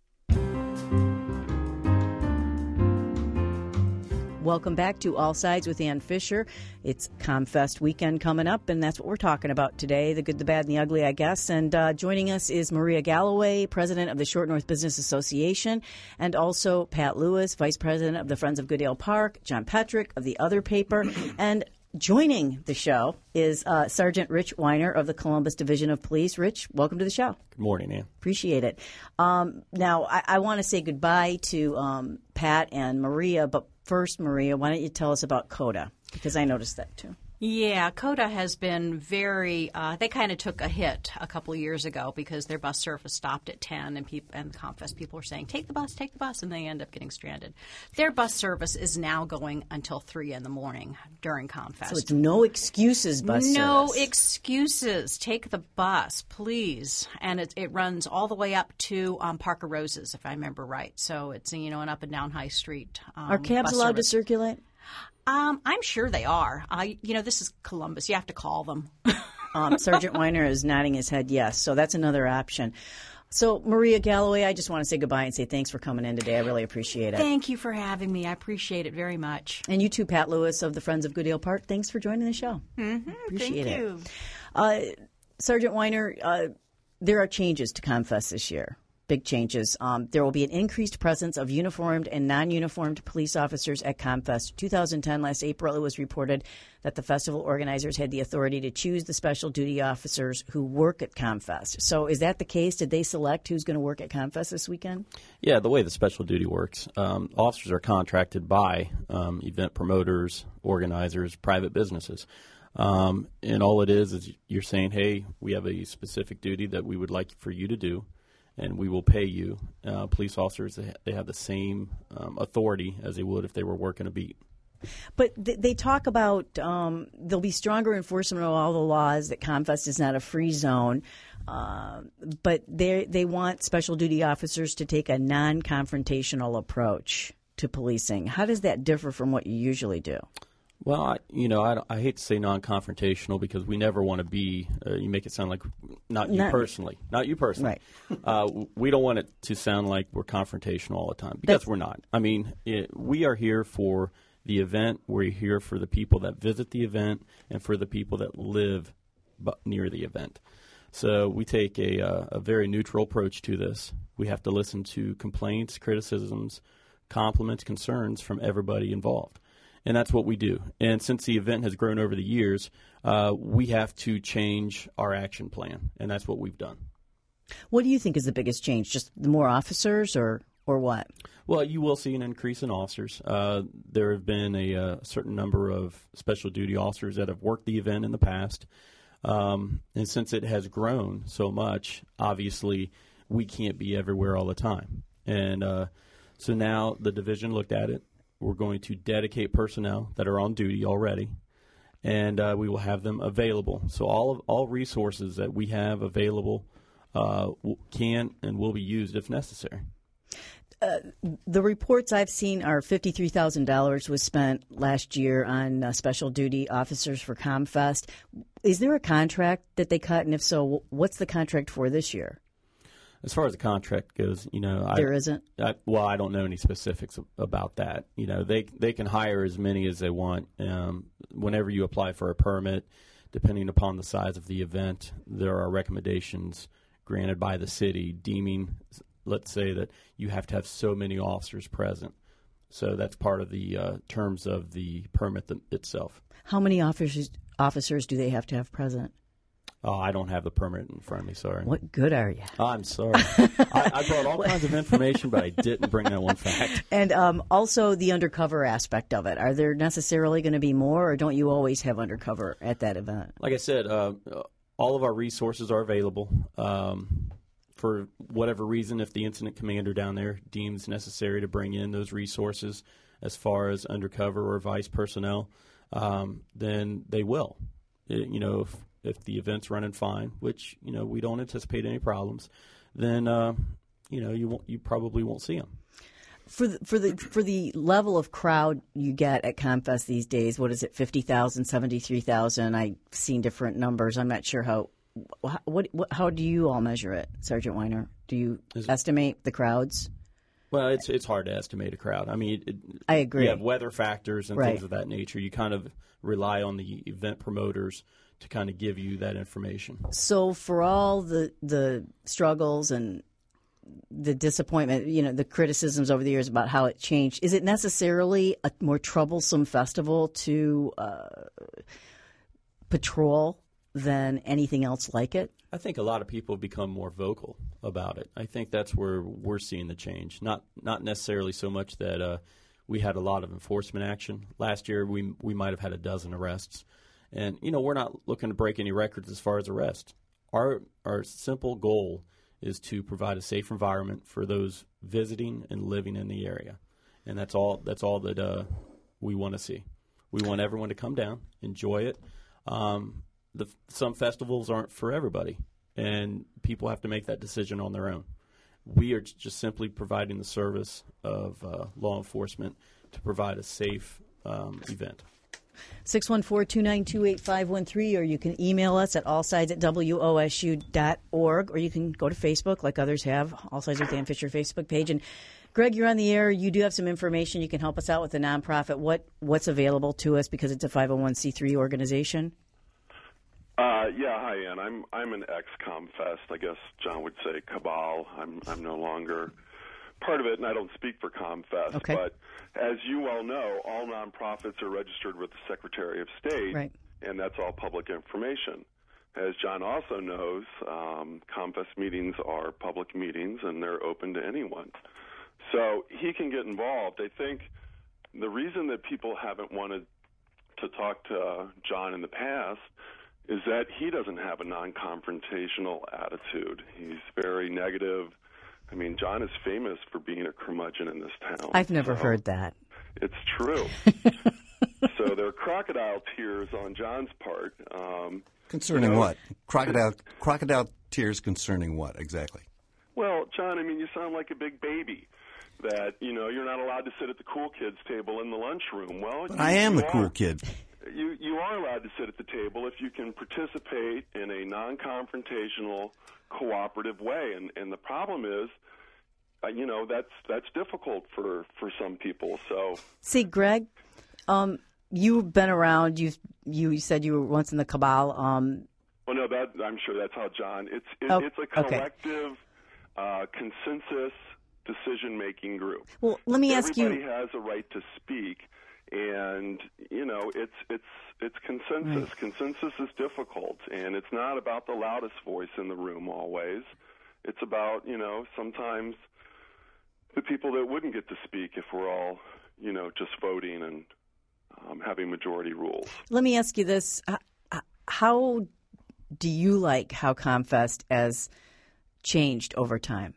Welcome back to All Sides with Ann Fisher. It's Comfest weekend coming up, and that's what we're talking about today, the good, the bad, and the ugly, I guess. And uh, joining us is Maria Galloway, president of the Short North Business Association, and also Pat Lewis, vice president of the Friends of Goodale Park, John Petrick of The Other Paper, and joining the show is uh, Sergeant Rich Weiner of the Columbus Division of Police. Rich, welcome to the show. Good morning, Ann. Appreciate it. Um, now, I, I want to say goodbye to um, Pat and Maria, but first, Maria, why don't you tell us about CODA? Because I noticed that too. Yeah, CODA has been very uh, – they kind of took a hit a couple of years ago because their bus service stopped at ten, and people and the ComFest people were saying, take the bus, take the bus, and they end up getting stranded. Their bus service is now going until three in the morning during ComFest. So it's no excuses bus no service. No excuses. Take the bus, please. And it, it runs all the way up to um, Parker Roses, if I remember right. So it's, you know, an up and down High Street um, Are cabs allowed service. to circulate? Um, I'm sure they are. Uh, you know, this is Columbus. You have to call them. um, Sergeant Weiner is nodding his head yes, so that's another option. So, Maria Galloway, I just want to say goodbye and say thanks for coming in today. I really appreciate it. Thank you for having me. I appreciate it very much. And you too, Pat Lewis of the Friends of Goodale Park. Thanks for joining the show. Mm-hmm. Appreciate Thank it. you. Uh, Sergeant Weiner, uh, there are changes to ComFest this year. Big changes. Um, there will be an increased presence of uniformed and non-uniformed police officers at ComFest. twenty ten, last April, it was reported that the festival organizers had the authority to choose the special duty officers who work at ComFest. So is that the case? Did they select who's going to work at ComFest this weekend? Yeah, the way the special duty works, um, officers are contracted by um, event promoters, organizers, private businesses. Um, and all it is is you're saying, hey, we have a specific duty that we would like for you to do, and we will pay you. Uh, police officers, they, ha- they have the same um, authority as they would if they were working a beat. But th- they talk about um, there'll be stronger enforcement of all the laws, that ComFest is not a free zone. Uh, but they they want special duty officers to take a non-confrontational approach to policing. How does that differ from what you usually do? Well, I, you know, I, I hate to say non-confrontational because we never want to be, uh, you make it sound like not you Not- personally, not you personally. Right. uh, we don't want it to sound like we're confrontational all the time because That's- we're not. I mean, it, we are here for the event. We're here for the people that visit the event and for the people that live bu- near the event. So we take a, uh, a very neutral approach to this. We have to listen to complaints, criticisms, compliments, concerns from everybody involved. And that's what we do. And since the event has grown over the years, uh, we have to change our action plan, and that's what we've done. What do you think is the biggest change? Just the more officers, or or what? Well, you will see an increase in officers. Uh, there have been a, uh certain number of special duty officers that have worked the event in the past. Um, and since it has grown so much, obviously we can't be everywhere all the time. And uh, so now the division looked at it. We're going to dedicate personnel that are on duty already, and uh, we will have them available. So all of all resources that we have available uh, can and will be used if necessary. Uh, the reports I've seen are fifty-three thousand dollars was spent last year on uh, special duty officers for ComFest. Is there a contract that they cut, and if so, what's the contract for this year? As far as the contract goes, you know, there I, isn't. I, well, I don't know any specifics about that. You know, they they can hire as many as they want. Um, whenever you apply for a permit, depending upon the size of the event, there are recommendations granted by the city deeming, let's say, that you have to have so many officers present. So that's part of the uh, terms of the permit th- itself. How many officers officers do they have to have present? Oh, I don't have the permit in front of me, sorry. What good are you? Oh, I'm sorry. I, I brought all kinds of information, but I didn't bring that one fact. And um, also the undercover aspect of it. Are there necessarily going to be more, or don't you always have undercover at that event? Like I said, uh, all of our resources are available. Um, for whatever reason, if the incident commander down there deems necessary to bring in those resources as far as undercover or vice personnel, um, then they will. It, you know, if If the event's running fine, which, you know, we don't anticipate any problems, then, uh, you know, you won't, you probably won't see them. For the, for the for the level of crowd you get at ComFest these days, what is it, fifty thousand, seventy-three thousand? I've seen different numbers. I'm not sure how what, what how do you all measure it, Sergeant Weiner? Do you is estimate it, the crowds? Well, it's it's hard to estimate a crowd. I mean, it, I agree. You have weather factors and right. things of that nature. You kind of rely on the event promoters to kind of give you that information. So for all the the struggles and the disappointment, you know, the criticisms over the years about how it changed. Is it necessarily a more troublesome festival to uh, patrol than anything else like it? I think a lot of people have become more vocal about it. I think that's where we're seeing the change. Not not necessarily so much that uh, we had a lot of enforcement action. Last year we we might have had a dozen arrests. And, you know, we're not looking to break any records as far as arrests. Our our simple goal is to provide a safe environment for those visiting and living in the area. And that's all that's all that uh, we want to see. We want everyone to come down, enjoy it. Um, the, some festivals aren't for everybody, and people have to make that decision on their own. We are just simply providing the service of uh, law enforcement to provide a safe um, event. six one four, two nine two, eight five one three, or you can email us at allsides at W O S U dot org, or you can go to Facebook like others have, All Sides with Dan Fisher Facebook page. And Greg, you're on the air. You do have some information. You can help us out with the nonprofit. What What's available to us because it's a five oh one c three organization? Uh, yeah, hi, Ann. I'm I'm an ex-Comfest. I guess John would say cabal. I'm I'm no longer part of it, and I don't speak for Comfest. Okay. But as you well know, all nonprofits are registered with the Secretary of State, right, and that's all public information. As John also knows, um, Comfest meetings are public meetings, and they're open to anyone. So he can get involved. I think the reason that people haven't wanted to talk to uh, John in the past is that he doesn't have a non-confrontational attitude. He's very negative. I mean, John is famous for being a curmudgeon in this town. I've never so heard that. It's true. So there are crocodile tears on John's part. Um, concerning you know, what? Crocodile crocodile tears concerning what, exactly? Well, John, I mean, you sound like a big baby. That, you know, you're not allowed to sit at the cool kids' table in the lunchroom. Well, But you, I am you the are. cool kid. You you are allowed to sit at the table if you can participate in a non-confrontational, cooperative way. And and the problem is, uh, you know, that's that's difficult for, for some people. So see, Greg, um, you've been around. You you said you were once in the cabal. Um, well, no, that I'm sure that's how John. It's it, oh, it's a collective uh, consensus decision-making group. Well, let me ask you. Everybody has a right to speak. And, you know, it's it's it's consensus. Right. Consensus is difficult, and it's not about the loudest voice in the room always. It's about, you know, sometimes the people that wouldn't get to speak if we're all, you know, just voting and um, having majority rules. Let me ask you this. How do you like how Comfest has changed over time?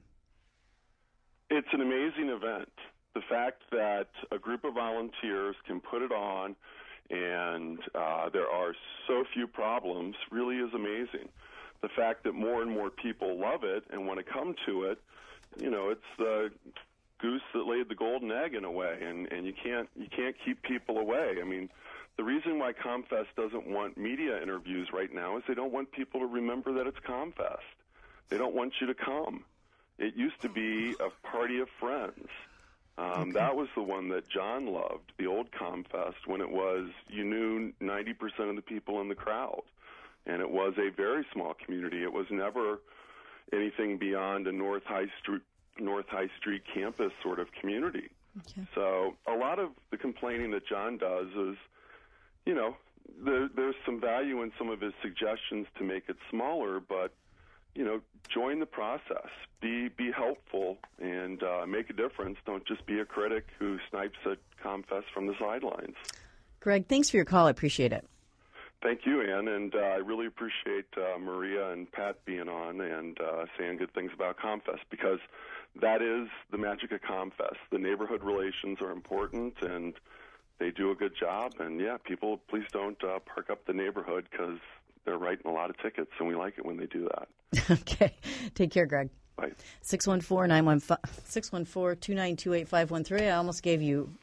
It's an amazing event. The fact that a group of volunteers can put it on and uh, there are so few problems really is amazing. The fact that more and more people love it and want to come to it, you know, it's the goose that laid the golden egg in a way, and, and you can't you can't keep people away. I mean, the reason why Comfest doesn't want media interviews right now is they don't want people to remember that it's Comfest. They don't want you to come. It used to be a party of friends. Um, okay. That was the one that John loved, the old Comfest, when it was, you knew ninety percent of the people in the crowd. And it was a very small community. It was never anything beyond a North High Street, North High Street campus sort of community. Okay. So a lot of the complaining that John does is, you know, there, there's some value in some of his suggestions to make it smaller, but you know, join the process. Be be helpful and uh, make a difference. Don't just be a critic who snipes at Comfest from the sidelines. Greg, thanks for your call. I appreciate it. Thank you, Ann, and uh, I really appreciate uh, Maria and Pat being on and uh, saying good things about Comfest, because that is the magic of Comfest. The neighborhood relations are important, and they do a good job. And, yeah, people, please don't uh, park up the neighborhood, because they're writing a lot of tickets, and we like it when they do that. Okay. Take care, Greg. Bye. six one four, nine one five, six one four, two nine two, eight five one three. I almost gave you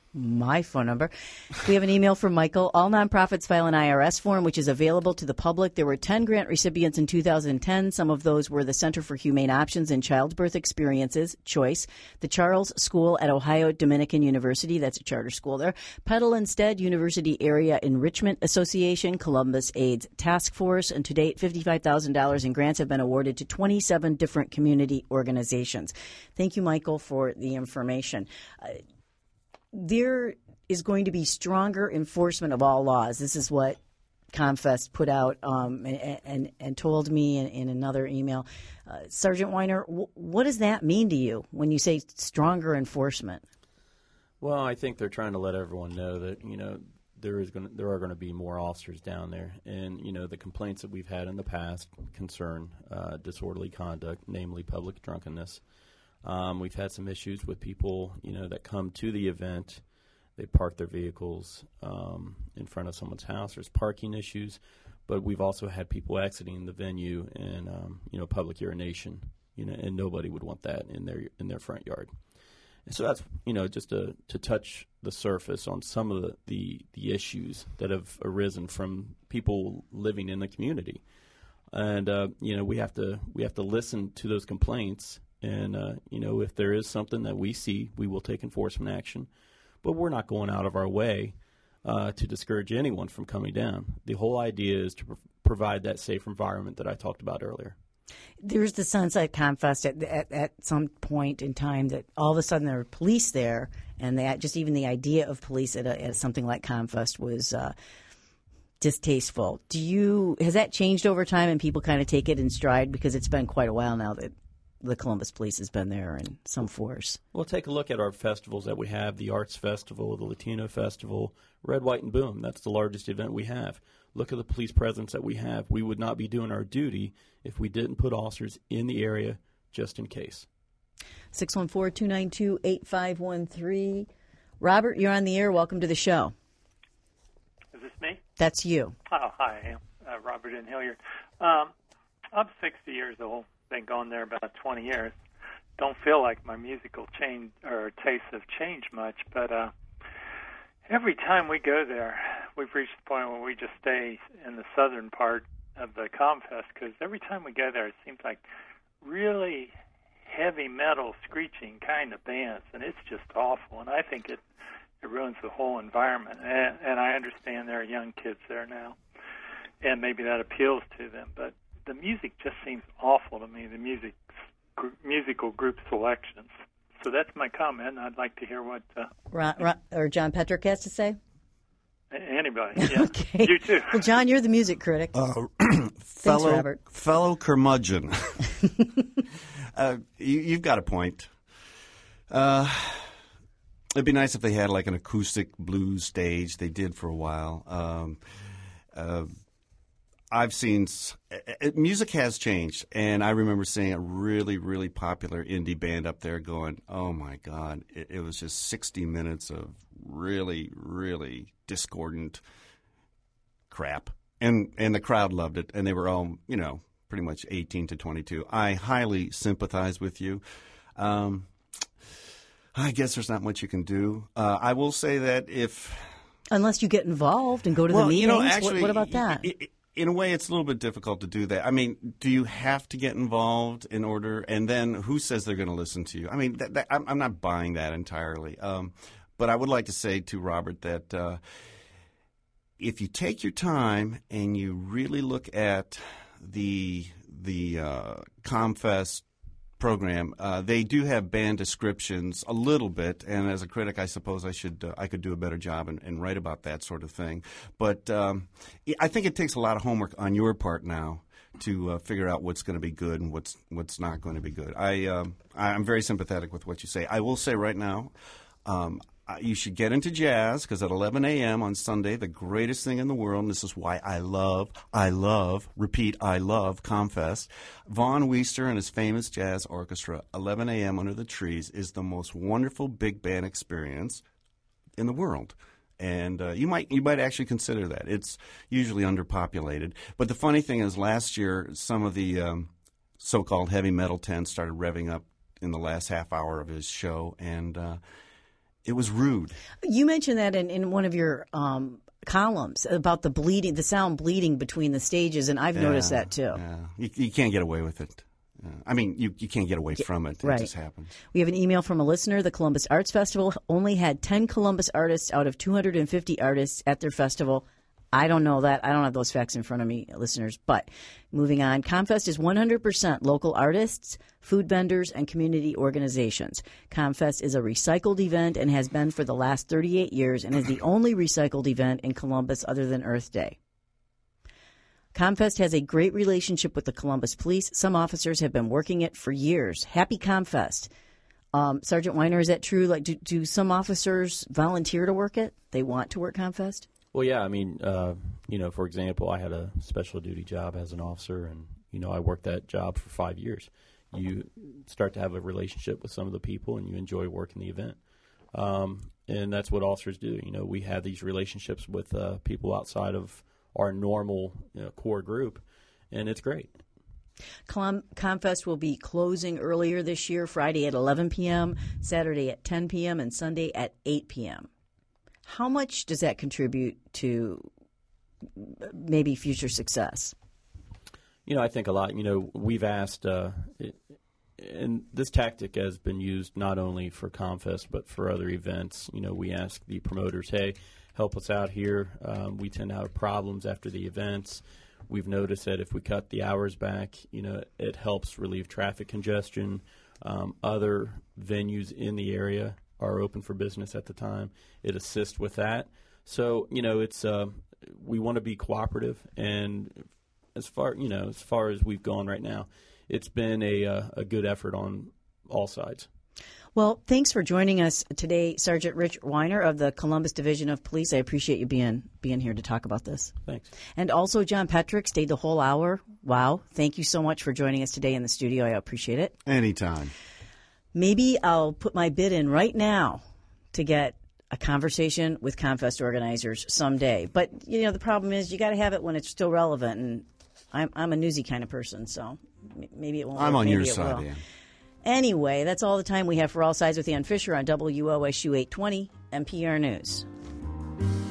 my phone number. We have an email from Michael. All nonprofits file an I R S form, which is available to the public. There were ten grant recipients in two thousand ten. Some of those were the Center for Humane Options and Childbirth Experiences, CHOICE, the Charles School at Ohio Dominican University, that's a charter school there, Petal and Stead University Area Enrichment Association, Columbus AIDS Task Force, and to date, fifty-five thousand dollars in grants have been awarded to twenty-seven different community organizations. Thank you, Michael, for the information. Uh, There is going to be stronger enforcement of all laws. This is what ComFest put out um, and, and, and told me in, in another email. Uh, Sergeant Weiner, w- what does that mean to you when you say stronger enforcement? Well, I think they're trying to let everyone know that, you know, there is going to, there are going to be more officers down there. And, you know, the complaints that we've had in the past concern uh, disorderly conduct, namely public drunkenness. Um, we've had some issues with people, you know, that come to the event. They park their vehicles um, in front of someone's house. There's parking issues, but we've also had people exiting the venue and, um, you know, public urination. You know, and nobody would want that in their in their front yard. And so that's, you know, just to to touch the surface on some of the the, the issues that have arisen from people living in the community. And uh, you know, we have to we have to listen to those complaints. And, uh, you know, if there is something that we see, we will take enforcement action. But we're not going out of our way uh, to discourage anyone from coming down. The whole idea is to pro- provide that safe environment that I talked about earlier. There's the Sunset ComFest at, at, at some point in time that all of a sudden there were police there, and that just even the idea of police at, a, at something like ComFest was uh, distasteful. Do you has that changed over time and people kind of take it in stride, because it's been quite a while now that the Columbus Police has been there in some force? Well, take a look at our festivals that we have, the Arts Festival, the Latino Festival, Red, White, and Boom. That's the largest event we have. Look at the police presence that we have. We would not be doing our duty if we didn't put officers in the area just in case. six one four, two nine two, eight five one three. Robert, you're on the air. Welcome to the show. Is this me? That's you. Oh, hi. I am uh, Robert in Hilliard. Um, I'm sixty years old. Been going there about twenty years. Don't feel like my musical change or tastes have changed much, but uh, every time we go there, we've reached the point where we just stay in the southern part of the ComFest, because every time we go there, it seems like really heavy metal, screeching kind of bands, and it's just awful. And I think it it ruins the whole environment. And, and I understand there are young kids there now, and maybe that appeals to them, but the music just seems awful to me, the music gr- musical group selections. So that's my comment. I'd like to hear what uh, Ron, Ron, or John Petrick has to say. Anybody. Yeah. Okay. You too. Well, John, you're the music critic. Uh, Thanks, fellow, Robert. Fellow curmudgeon. uh, you, you've got a point. Uh, it'd be nice if they had like an acoustic blues stage. They did for a while. Um, uh, I've seen uh, – music has changed, and I remember seeing a really, really popular indie band up there going, oh, my God. It, it was just sixty minutes of really, really discordant crap. And and the crowd loved it, and they were all, you know, pretty much eighteen to twenty-two. I highly sympathize with you. Um, I guess there's not much you can do. Uh, I will say that if – Unless you get involved and go to well, the meetings. You know, actually, what, what about that? It, it, in a way, it's a little bit difficult to do that. I mean, do you have to get involved in order? And then who says they're going to listen to you? I mean, that, that, I'm, I'm not buying that entirely. Um, but I would like to say to Robert that uh, if you take your time and you really look at the the uh, ComFest program, uh, they do have band descriptions a little bit, and as a critic, I suppose I should uh, I could do a better job and, and write about that sort of thing. But um, I think it takes a lot of homework on your part now to uh, figure out what's going to be good and what's what's not going to be good. I um, I'm very sympathetic with what you say. I will say right now, um, you should get into jazz, because at eleven a.m. on Sunday, the greatest thing in the world, and this is why I love, I love, repeat, I love ComFest, Vaughn Weister and his famous jazz orchestra, eleven a.m. under the trees, is the most wonderful big band experience in the world. And uh, you might you might actually consider that. It's usually underpopulated. But the funny thing is, last year, some of the um, so-called heavy metal tents started revving up in the last half hour of his show, and uh, It was rude. You mentioned that in, in one of your um, columns about the bleeding, the sound bleeding between the stages, and I've Yeah, noticed that too. Yeah. You, you can't get away with it. Uh, I mean, you, you can't get away from it. It right. just happens. We have an email from a listener. The Columbus Arts Festival only had ten Columbus artists out of two hundred fifty artists at their festival. I don't know that. I don't have those facts in front of me, listeners. But moving on, ComFest is one hundred percent local artists, food vendors, and community organizations. ComFest is a recycled event and has been for the last thirty-eight years and is the only recycled event in Columbus other than Earth Day. ComFest has a great relationship with the Columbus Police. Some officers have been working it for years. Happy ComFest. Um, Sergeant Weiner, is that true? Like, do, do some officers volunteer to work it? They want to work ComFest? Well, yeah. I mean, uh, you know, for example, I had a special duty job as an officer, and, you know, I worked that job for five years. You start to have a relationship with some of the people, and you enjoy working the event. Um, and that's what officers do. You know, we have these relationships with uh, people outside of our normal you know, core group, and it's great. Com- ComFest will be closing earlier this year, Friday at eleven p.m., Saturday at ten p.m., and Sunday at eight p.m. How much does that contribute to maybe future success? You know, I think a lot. You know, we've asked, uh, it, and this tactic has been used not only for ComFest but for other events. You know, we ask the promoters, hey, help us out here. Um, we tend to have problems after the events. We've noticed that if we cut the hours back, you know, it helps relieve traffic congestion. Um, other venues in the area are open for business at the time. It assists with that. So, you know, it's uh, we want to be cooperative, and as far you know, as far as we've gone right now, it's been a uh, a good effort on all sides. Well, thanks for joining us today, Sergeant Rich Weiner of the Columbus Division of Police. I appreciate you being being here to talk about this. Thanks. And also, John Petrick stayed the whole hour. Wow. Thank you so much for joining us today in the studio. I appreciate it. Anytime. Maybe I'll put my bid in right now to get a conversation with ComFest organizers someday. But, you know, the problem is you got to have it when it's still relevant. And I'm, I'm a newsy kind of person, so maybe it won't I'm work. on Maybe your it side, will. Ann. Anyway, that's all the time we have for All Sides with Ann Fisher on W O S U eight twenty N P R News.